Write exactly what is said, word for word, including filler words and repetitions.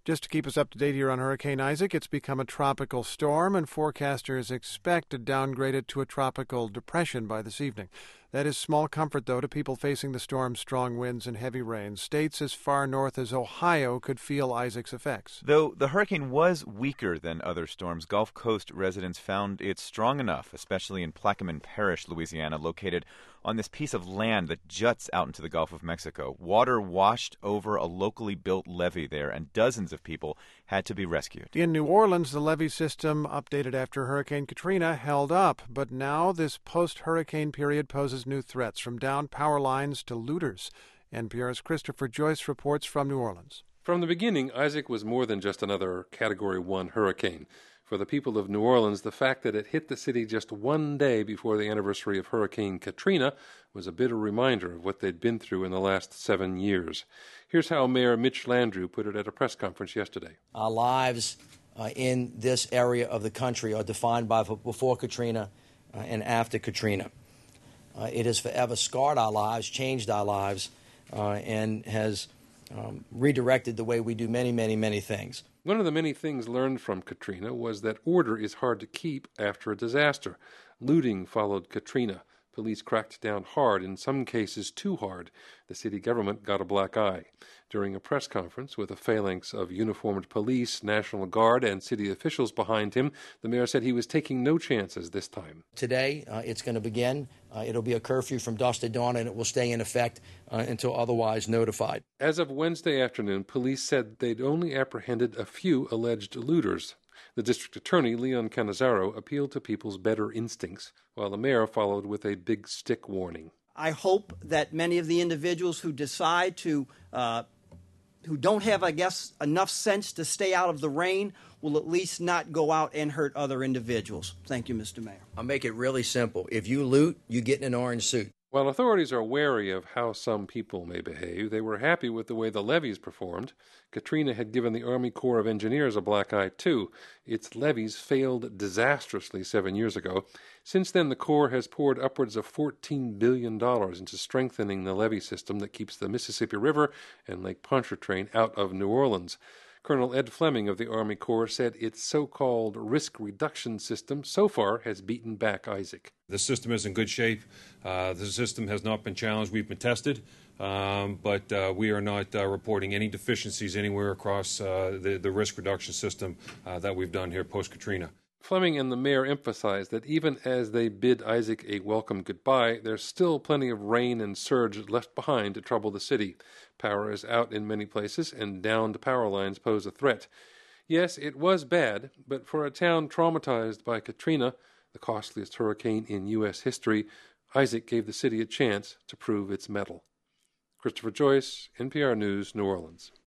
Just to keep us up to date here on Hurricane Isaac, it's become a tropical storm, and forecasters expect to downgrade it to a tropical depression by this evening. That is small comfort, though, to people facing the storm's strong winds and heavy rain. States as far north as Ohio could feel Isaac's effects. Though the hurricane was weaker than other storms, Gulf Coast residents found it strong enough, especially in Plaquemine Parish, Louisiana, located on this piece of land that juts out into the Gulf of Mexico. Water washed over a locally built levee there, and dozens of people had to be rescued. In New Orleans, the levee system, updated after Hurricane Katrina, held up. But now this post-hurricane period poses new threats, from downed power lines to looters. N P R's Christopher Joyce reports from New Orleans. From the beginning, Isaac was more than just another Category one hurricane. For the people of New Orleans, the fact that it hit the city just one day before the anniversary of Hurricane Katrina was a bitter reminder of what they'd been through in the last seven years. Here's how Mayor Mitch Landrieu put it at a press conference yesterday. Our lives uh, in this area of the country are defined by before Katrina uh, and after Katrina. Uh, it has forever scarred our lives, changed our lives, uh, and has um, redirected the way we do many, many, many things. One of the many things learned from Katrina was that order is hard to keep after a disaster. Looting followed Katrina. Police cracked down hard, in some cases too hard. The city government got a black eye. During a press conference with a phalanx of uniformed police, National Guard, and city officials behind him, the mayor said he was taking no chances this time. Today, uh, it's going to begin. Uh, it'll be a curfew from dusk to dawn, and it will stay in effect uh, until otherwise notified. As of Wednesday afternoon, police said they'd only apprehended a few alleged looters. The district attorney, Leon Cannizzaro, appealed to people's better instincts, while the mayor followed with a big stick warning. I hope that many of the individuals who decide to, uh, who don't have, I guess, enough sense to stay out of the rain will at least not go out and hurt other individuals. Thank you, Mister Mayor. I'll make it really simple. If you loot, you get in an orange suit. While authorities are wary of how some people may behave, they were happy with the way the levees performed. Katrina had given the Army Corps of Engineers a black eye, too. Its levees failed disastrously seven years ago. Since then, the Corps has poured upwards of fourteen billion dollars into strengthening the levee system that keeps the Mississippi River and Lake Pontchartrain out of New Orleans. Colonel Ed Fleming of the Army Corps said its so-called risk reduction system so far has beaten back Isaac. The system is in good shape. Uh, the system has not been challenged. We've been tested, um, but uh, we are not uh, reporting any deficiencies anywhere across uh, the, the risk reduction system uh, that we've done here post-Katrina. Fleming and the mayor emphasized that even as they bid Isaac a welcome goodbye, there's still plenty of rain and surge left behind to trouble the city. Power is out in many places, and downed power lines pose a threat. Yes, it was bad, but for a town traumatized by Katrina, the costliest hurricane in U S history, Isaac gave the city a chance to prove its mettle. Christopher Joyce, N P R News, New Orleans.